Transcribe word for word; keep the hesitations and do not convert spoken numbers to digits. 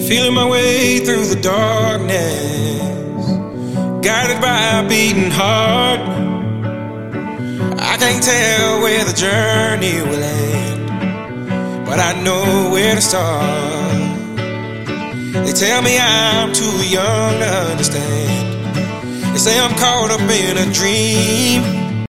Feeling my way through the darkness, guided by a beating heart. I can't tell where the journey will end, but I know where to start. They tell me I'm too young to understand. They say I'm caught up in a dream,